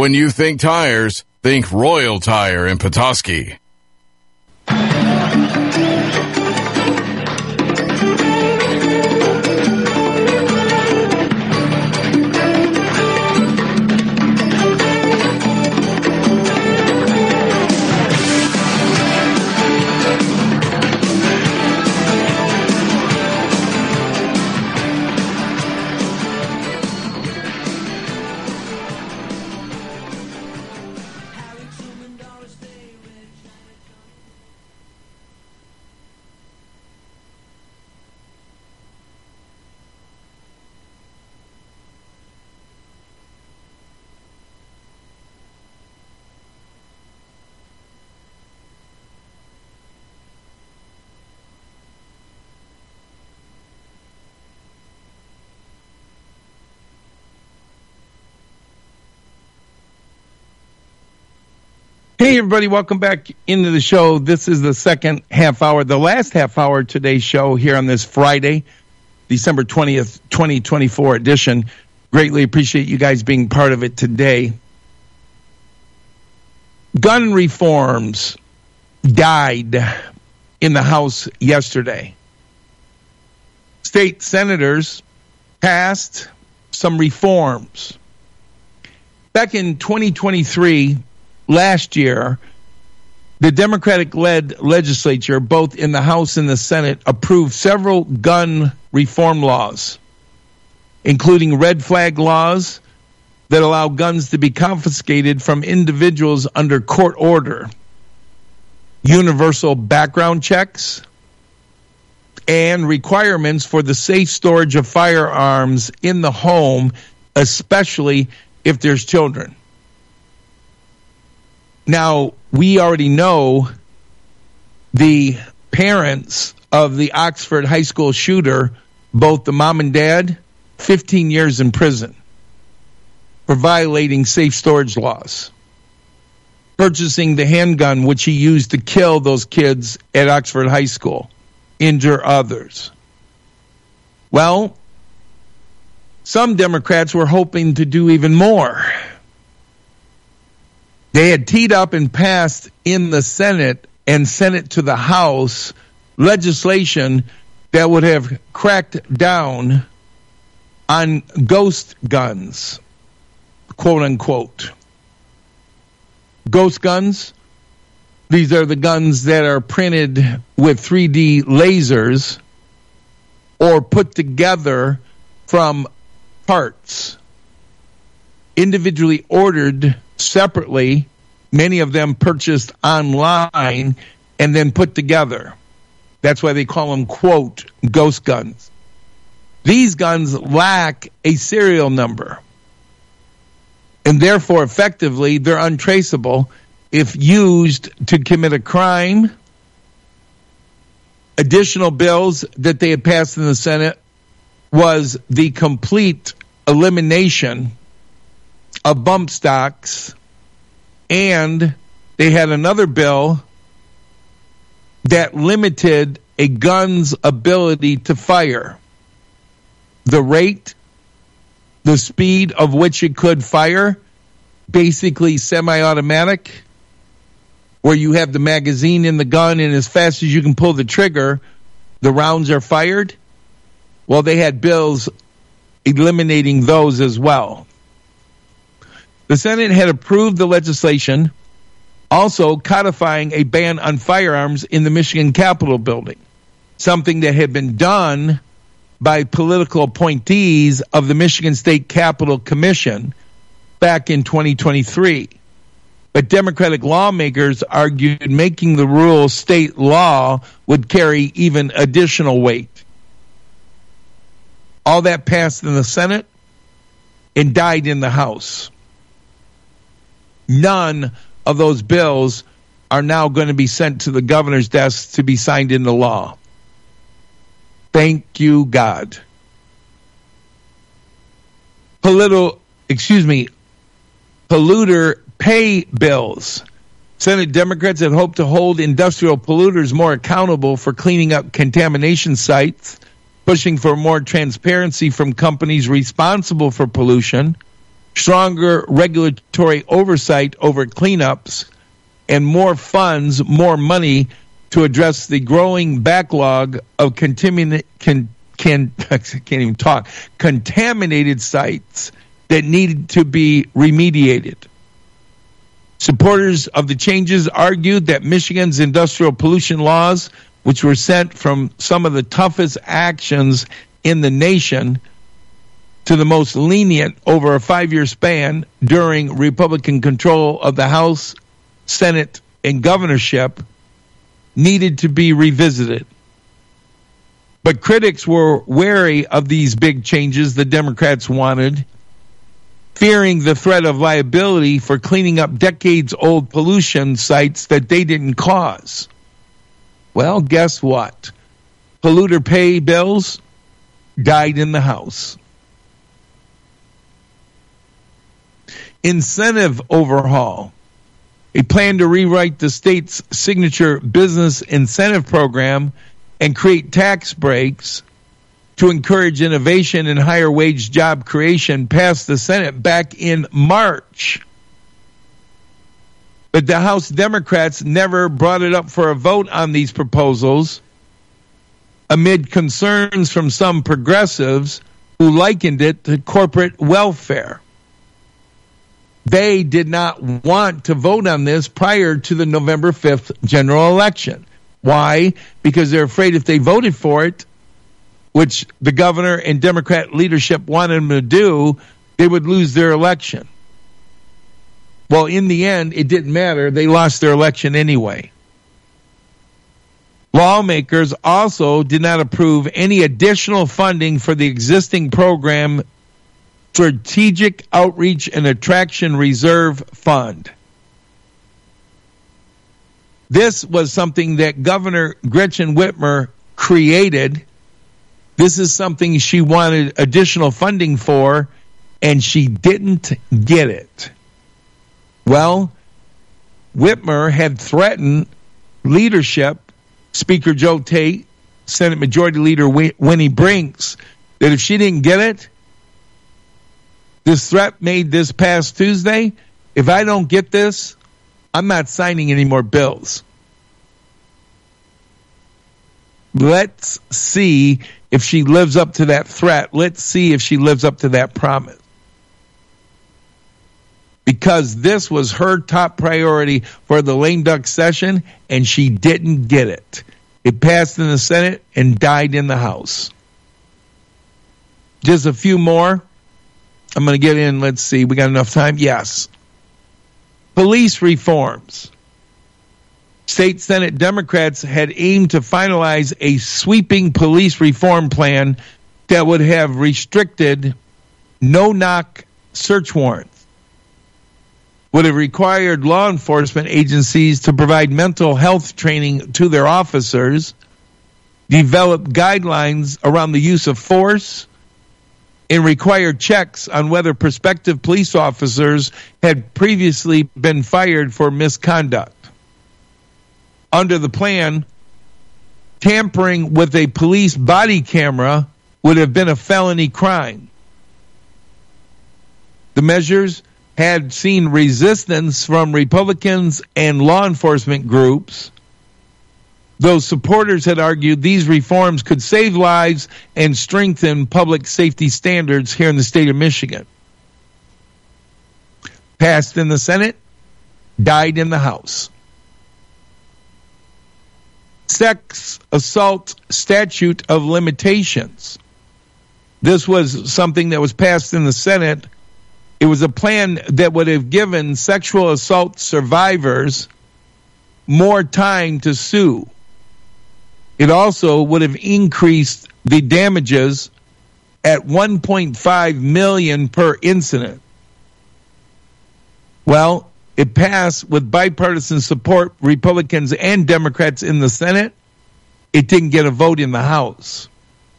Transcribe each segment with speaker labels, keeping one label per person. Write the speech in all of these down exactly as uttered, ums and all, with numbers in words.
Speaker 1: When you think tires, think Royal Tire in Petoskey.
Speaker 2: Hey, everybody, welcome back into the show. This is the second half hour, the last half hour of today's show here on this Friday, December twentieth, twenty twenty-four edition. Greatly appreciate you guys being part of it today. Gun reforms died in the House yesterday. State senators passed some reforms. Back in twenty twenty-three, last year, the Democratic-led legislature, both in the House and the Senate, approved several gun reform laws, including red flag laws that allow guns to be confiscated from individuals under court order, universal background checks, and requirements for the safe storage of firearms in the home, especially if there's children. Now, we already know the parents of the Oxford High School shooter, both the mom and dad, fifteen years in prison for violating safe storage laws, purchasing the handgun which he used to kill those kids at Oxford High School, injure others. Well, some Democrats were hoping to do even more. They had teed up and passed in the Senate and sent it to the House legislation that would have cracked down on ghost guns, quote unquote. Ghost guns, these are the guns that are printed with three D lasers or put together from parts, individually ordered separately, many of them purchased online and then put together. That's why they call them, quote, ghost guns. These guns lack a serial number, and therefore, effectively, they're untraceable if used to commit a crime. Additional bills that they had passed in the Senate was the complete elimination of bump stocks, and they had another bill that limited a gun's ability to fire. The rate, the speed of which it could fire, basically semi-automatic, where you have the magazine in the gun and as fast as you can pull the trigger, the rounds are fired. Well, they had bills eliminating those as well. The Senate had approved the legislation, also codifying a ban on firearms in the Michigan Capitol building, something that had been done by political appointees of the Michigan State Capitol Commission back in twenty twenty-three. But Democratic lawmakers argued making the rule state law would carry even additional weight. All that passed in the Senate and died in the House. None of those bills are now going to be sent to the governor's desk to be signed into law. Thank you, God. Polluter, excuse me, polluter pay bills. Senate Democrats had hoped to hold industrial polluters more accountable for cleaning up contamination sites, pushing for more transparency from companies responsible for pollution, stronger regulatory oversight over cleanups, and more funds, more money to address the growing backlog of contamin- can, can, I can't even talk, contaminated sites that need to be remediated. Supporters of the changes argued that Michigan's industrial pollution laws, which were sent from some of the toughest actions in the nation to the most lenient over a five-year span during Republican control of the House, Senate, and governorship, needed to be revisited. But critics were wary of these big changes the Democrats wanted, fearing the threat of liability for cleaning up decades-old pollution sites that they didn't cause. Well, guess what? Polluter pay bills died in the House. Incentive overhaul. A plan to rewrite the state's signature business incentive program and create tax breaks to encourage innovation and higher wage job creation passed the Senate back in March. But the House Democrats never brought it up for a vote on these proposals amid concerns from some progressives who likened it to corporate welfare. They did not want to vote on this prior to the November fifth general election. Why? Because they're afraid if they voted for it, which the governor and Democrat leadership wanted them to do, they would lose their election. Well, in the end, it didn't matter. They lost their election anyway. Lawmakers also did not approve any additional funding for the existing program Strategic Outreach and Attraction Reserve Fund. This was something that Governor Gretchen Whitmer created. This is something she wanted additional funding for, and she didn't get it. Well, Whitmer had threatened leadership, Speaker Joe Tate, Senate Majority Leader Winnie Brinks, that if she didn't get it, this threat made this past Tuesday, if I don't get this, I'm not signing any more bills. Let's see if she lives up to that threat. Let's see if she lives up to that promise. Because this was her top priority for the lame duck session, and she didn't get it. It passed in the Senate and died in the House. Just a few more. I'm going to get in. Let's see. We got enough time? Yes. Police reforms. State Senate Democrats had aimed to finalize a sweeping police reform plan that would have restricted no-knock search warrants, would have required law enforcement agencies to provide mental health training to their officers, develop guidelines around the use of force, and required checks on whether prospective police officers had previously been fired for misconduct. Under the plan, tampering with a police body camera would have been a felony crime. The measures had seen resistance from Republicans and law enforcement groups, though supporters had argued these reforms could save lives and strengthen public safety standards here in the state of Michigan. Passed in the Senate, died in the House. Sex assault statute of limitations. This was something that was passed in the Senate. It was a plan that would have given sexual assault survivors more time to sue. It also would have increased the damages at one point five million dollars per incident. Well, it passed with bipartisan support, Republicans and Democrats in the Senate. It didn't get a vote in the House.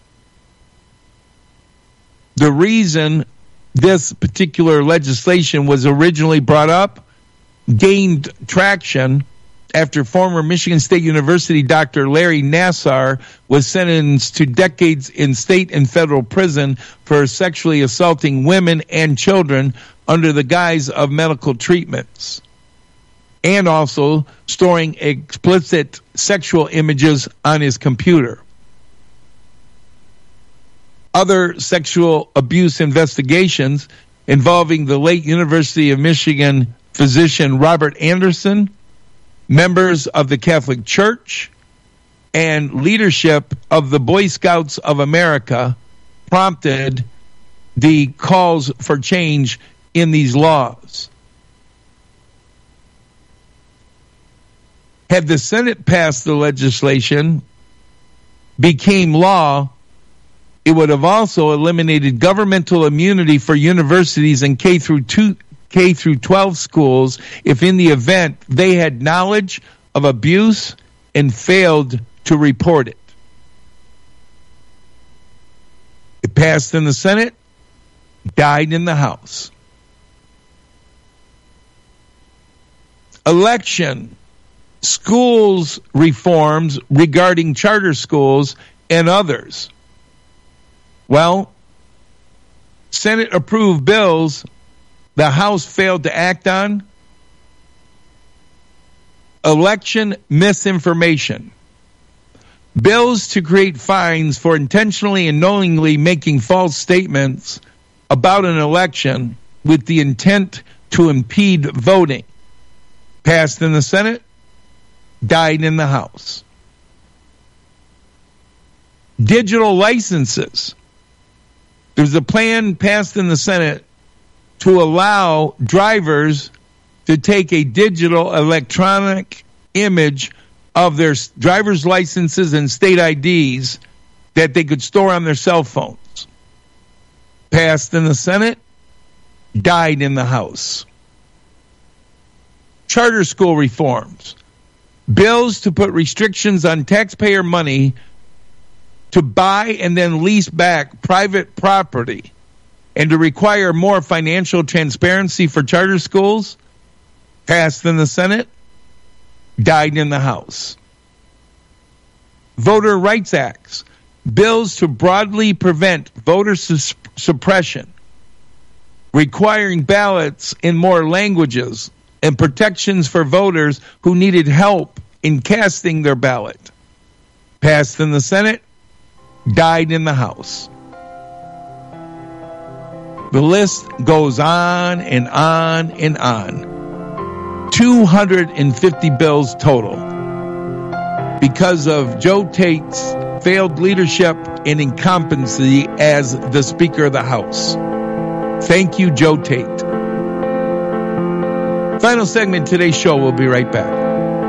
Speaker 2: The reason this particular legislation was originally brought up, gained traction, after former Michigan State University Doctor Larry Nassar was sentenced to decades in state and federal prison for sexually assaulting women and children under the guise of medical treatments, and also storing explicit sexual images on his computer. Other sexual abuse investigations involving the late University of Michigan physician Robert Anderson, members of the Catholic Church, and leadership of the Boy Scouts of America prompted the calls for change in these laws. Had the Senate passed the legislation, became law, it would have also eliminated governmental immunity for universities and K through two, K through twelve schools if in the event they had knowledge of abuse and failed to report it. It passed in the Senate, died in the House. Election, schools reforms regarding charter schools and others. Well, Senate approved bills the House failed to act on. Election misinformation. Bills to create fines for intentionally and knowingly making false statements about an election with the intent to impede voting. Passed in the Senate, died in the House. Digital licenses. There's a plan passed in the Senate to allow drivers to take a digital electronic image of their driver's licenses and state I Ds that they could store on their cell phones. Passed in the Senate, died in the House. Charter school reforms. Bills to put restrictions on taxpayer money to buy and then lease back private property and to require more financial transparency for charter schools, passed in the Senate, died in the House. Voter Rights Acts, bills to broadly prevent voter sus- suppression, requiring ballots in more languages and protections for voters who needed help in casting their ballot, passed in the Senate, died in the House. The list goes on and on and on. two hundred fifty bills total because of Joe Tate's failed leadership and incompetency as the Speaker of the House. Thank you, Joe Tate. Final segment of today's show. We'll be right back.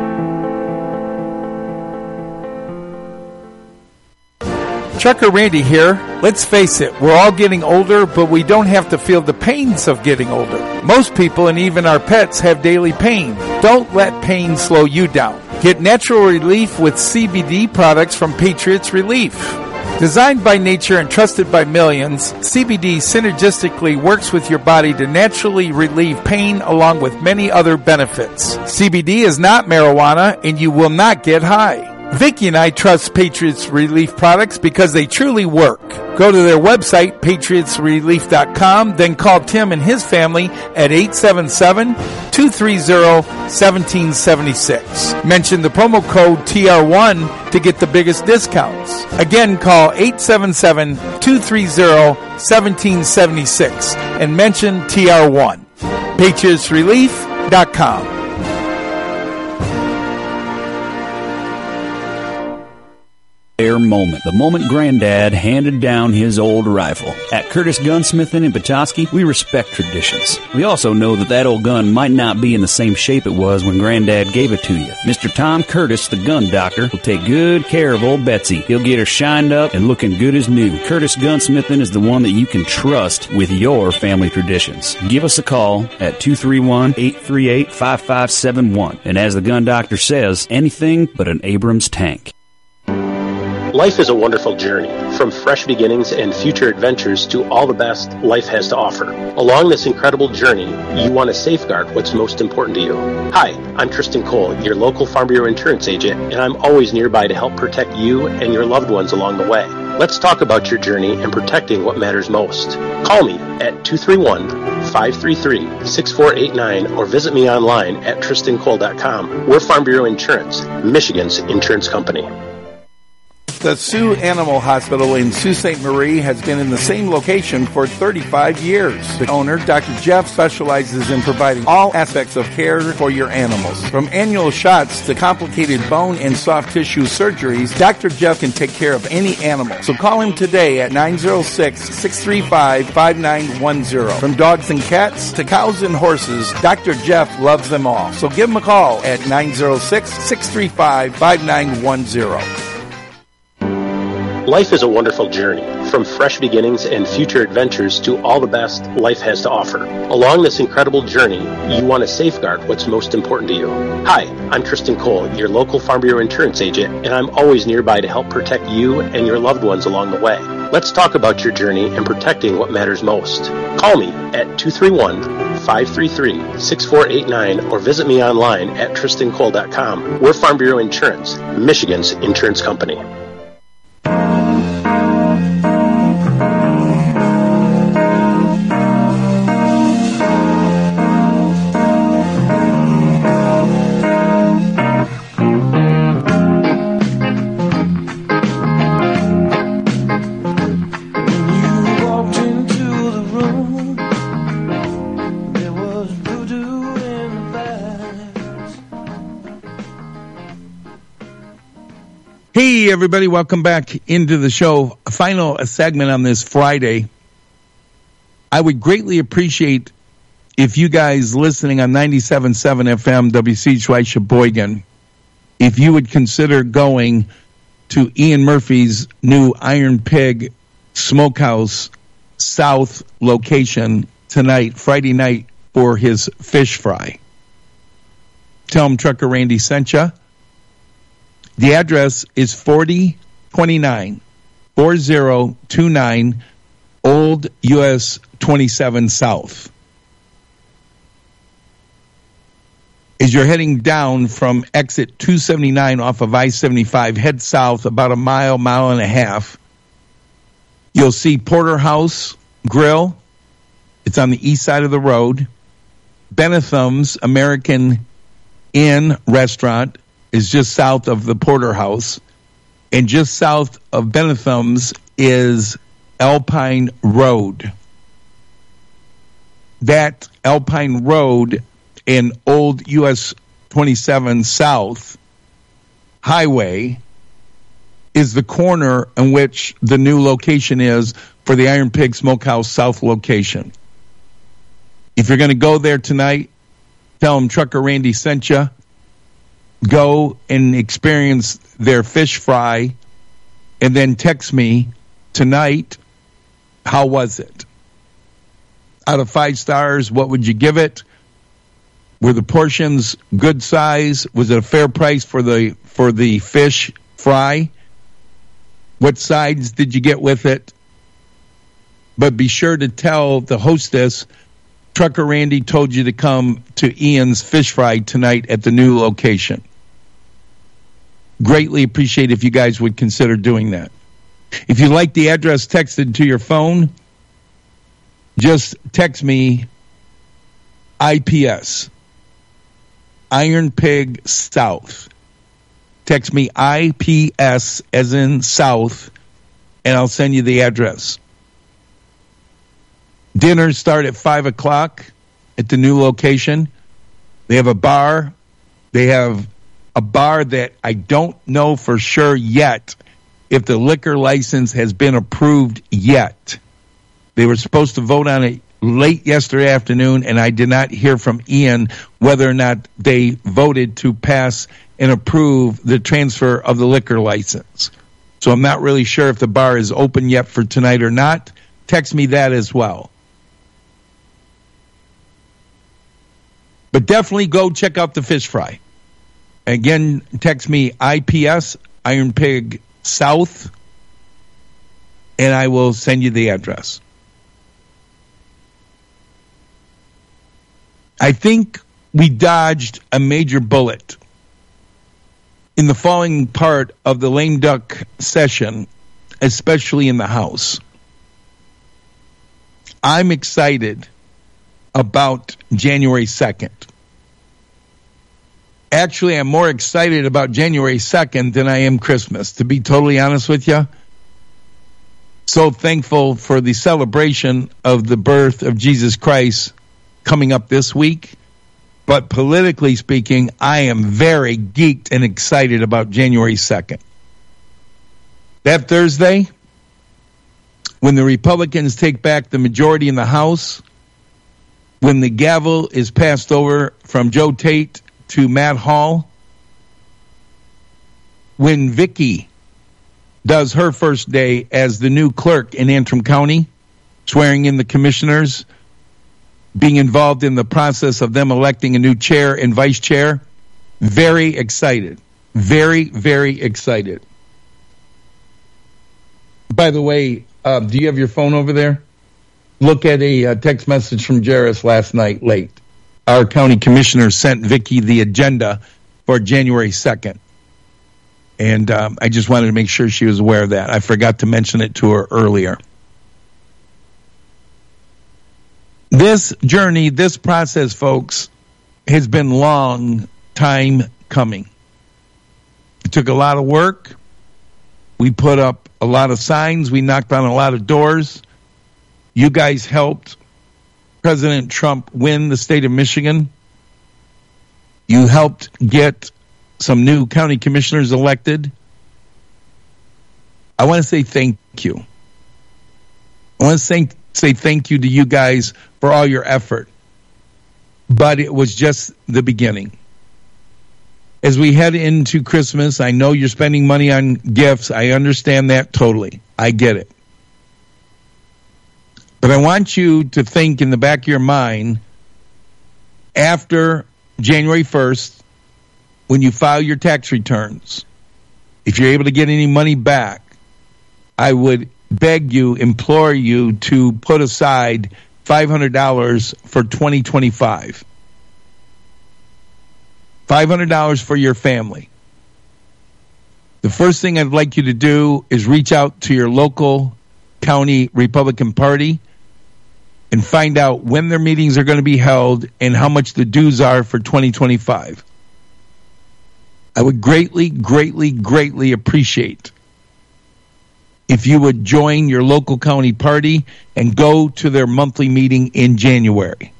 Speaker 3: Trucker Randy here. Let's face it, we're all getting older, but we don't have to feel the pains of getting older. Most people and even our pets have daily pain. Don't let pain slow you down. Get natural relief with C B D products from Patriots Relief. Designed by nature and trusted by millions, C B D synergistically works with your body to naturally relieve pain along with many other benefits. C B D is not marijuana and you will not get high. Vicki and I trust Patriots Relief products because they truly work. Go to their website, patriots relief dot com, then call Tim and his family at eight seven seven, two three zero, one seven seven six. Mention the promo code T R one to get the biggest discounts. Again, call eight seven seven, two three zero, one seven seven six and mention T R one. patriots relief dot com.
Speaker 4: Their moment. The moment Granddad handed down his old rifle. At Curtis Gunsmithing in Petoskey, we respect traditions. We also know that that old gun might not be in the same shape it was when Granddad gave it to you. Mister Tom Curtis, the gun doctor, will take good care of old Betsy. He'll get her shined up and looking good as new. Curtis Gunsmithing is the one that you can trust with your family traditions. Give us a call at two three one, eight three eight, five five seven one. And as the gun doctor says, anything but an Abrams tank.
Speaker 5: Life is a wonderful journey, from fresh beginnings and future adventures to all the best life has to offer. Along this incredible journey, you want to safeguard what's most important to you. Hi, I'm Tristan Cole, your local Farm Bureau insurance agent, and I'm always nearby to help protect you and your loved ones along the way. Let's talk about your journey and protecting what matters most. Call me at two three one, five three three, six four eight nine or visit me online at tristan cole dot com. We're Farm Bureau Insurance, Michigan's insurance company.
Speaker 3: The Sioux Animal Hospital in Sault Ste. Marie has been in the same location for thirty-five years. The owner, Doctor Jeff, specializes in providing all aspects of care for your animals. From annual shots to complicated bone and soft tissue surgeries, Doctor Jeff can take care of any animal. So call him today at nine oh six, six three five, five nine one oh. From dogs and cats to cows and horses, Doctor Jeff loves them all. So give him a call at nine oh six, six three five, five nine one oh.
Speaker 5: Life is a wonderful journey, from fresh beginnings and future adventures to all the best life has to offer. Along this incredible journey, you want to safeguard what's most important to you. Hi, I'm Tristan Cole, your local Farm Bureau insurance agent, and I'm always nearby to help protect you and your loved ones along the way. Let's talk about your journey and protecting what matters most. Call me at two three one, five three three, six four eight nine or visit me online at tristan cole dot com. We're Farm Bureau Insurance, Michigan's insurance company.
Speaker 2: Hey, everybody, welcome back into the show. Final segment on this Friday. I would greatly appreciate if you guys listening on ninety-seven point seven F M, W C H Y Sheboygan, if you would consider going to Ian Murphy's new Iron Pig Smokehouse South location tonight, Friday night, for his fish fry. Tell him Trucker Randy sent you. The address is forty twenty-nine, forty twenty-nine Old U S twenty-seven South. As you're heading down from exit two seventy-nine off of I seventy-five, head south about a mile, mile and a half. You'll see Porterhouse Grill. It's on the east side of the road. Benetham's American Inn Restaurant is just south of the Porterhouse, and just south of Benetham's is Alpine Road. That Alpine Road and Old U S twenty-seven South Highway is the corner in which the new location is for the Iron Pig Smokehouse South location. If you're going to go there tonight, tell them Trucker Randy sent you. Go and experience their fish fry, and then text me tonight, how was it? Out of five stars, what would you give it? Were the portions good size? Was it a fair price for the for the fish fry? What sides did you get with it? But be sure to tell the hostess, Trucker Randy told you to come to Ian's Fish Fry tonight at the new location. Greatly appreciate if you guys would consider doing that. If you like the address texted to your phone, just text me I P S, Iron Pig South. Text me I P S as in South, and I'll send you the address. Dinners start at five o'clock at the new location. They have a bar. They have a bar that I don't know for sure yet if the liquor license has been approved yet. They were supposed to vote on it late yesterday afternoon, and I did not hear from Ian whether or not they voted to pass and approve the transfer of the liquor license. So I'm not really sure if the bar is open yet for tonight or not. Text me that as well. But definitely go check out the fish fry. Again, text me I P S, Iron Pig South, and I will send you the address. I think we dodged a major bullet in the falling part of the lame duck session, especially in the House. I'm excited about January second. Actually, I'm more excited about January second than I am Christmas, to be totally honest with you. So thankful for the celebration of the birth of Jesus Christ coming up this week. But politically speaking, I am very geeked and excited about January second. That Thursday, when the Republicans take back the majority in the House, when the gavel is passed over from Joe Tate to Matt Hall, when Vicky does her first day as the new clerk in Antrim County, swearing in the commissioners, being involved in the process of them electing a new chair and vice chair, very excited. Very, very excited. By the way, uh, do you have your phone over there? Look at a uh, text message from Jairus last night late. Our county commissioner sent Vicky the agenda for January second. And um, I just wanted to make sure she was aware of that. I forgot to mention it to her earlier. This journey, this process, folks, has been long time coming. It took a lot of work. We put up a lot of signs. We knocked on a lot of doors. You guys helped President Trump win the state of Michigan. You helped get some new county commissioners elected. I want to say thank you. I want to say, say thank you to you guys for all your effort. But it was just the beginning. As we head into Christmas, I know you're spending money on gifts. I understand that totally. I get it. But I want you to think in the back of your mind, after January first, when you file your tax returns, if you're able to get any money back, I would beg you, implore you to put aside five hundred dollars for twenty twenty-five. five hundred dollars for your family. The first thing I'd like you to do is reach out to your local county Republican Party and find out when their meetings are going to be held and how much the dues are for twenty twenty-five. I would greatly, greatly, greatly appreciate if you would join your local county party and go to their monthly meeting in January.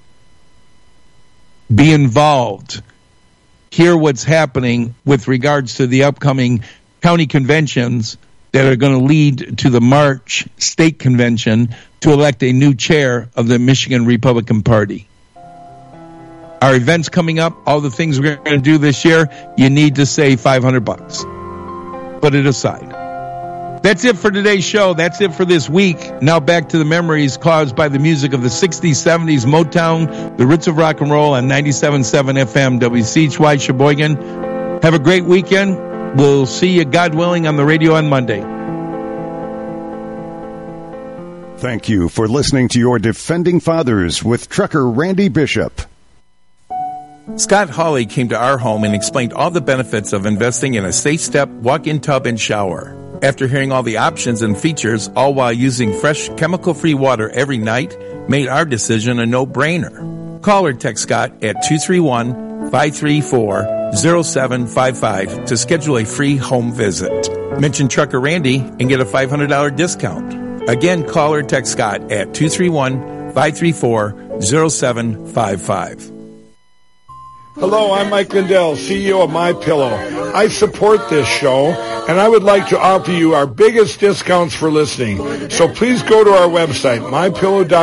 Speaker 2: Be involved. Hear what's happening with regards to the upcoming county conventions that are going to lead to the March state convention to elect a new chair of the Michigan Republican Party. Our events coming up, all the things we're going to do this year, you need to save five hundred bucks. Put it aside. That's it for today's show. That's it for this week. Now back to the memories caused by the music of the sixties, seventies, Motown, the roots of rock and roll on ninety-seven point seven F M W C H Y Sheboygan. Have a great weekend. We'll see you, God willing, on the radio on Monday.
Speaker 6: Thank you for listening to your Defending Fathers with Trucker Randy Bishop.
Speaker 3: Scott Hawley came to our home and explained all the benefits of investing in a safe step, walk-in tub, and shower. After hearing all the options and features, all while using fresh, chemical-free water every night, made our decision a no-brainer. Call or text Scott at two three one, five three four, zero seven five five to schedule a free home visit. Mention Trucker Randy and get a five hundred dollars discount. Again, call or text Scott at two three one, five three four, zero seven five five.
Speaker 7: Hello, I'm Mike Lindell, C E O of MyPillow. I support this show, and I would like to offer you our biggest discounts for listening. So please go to our website, my pillow dot com.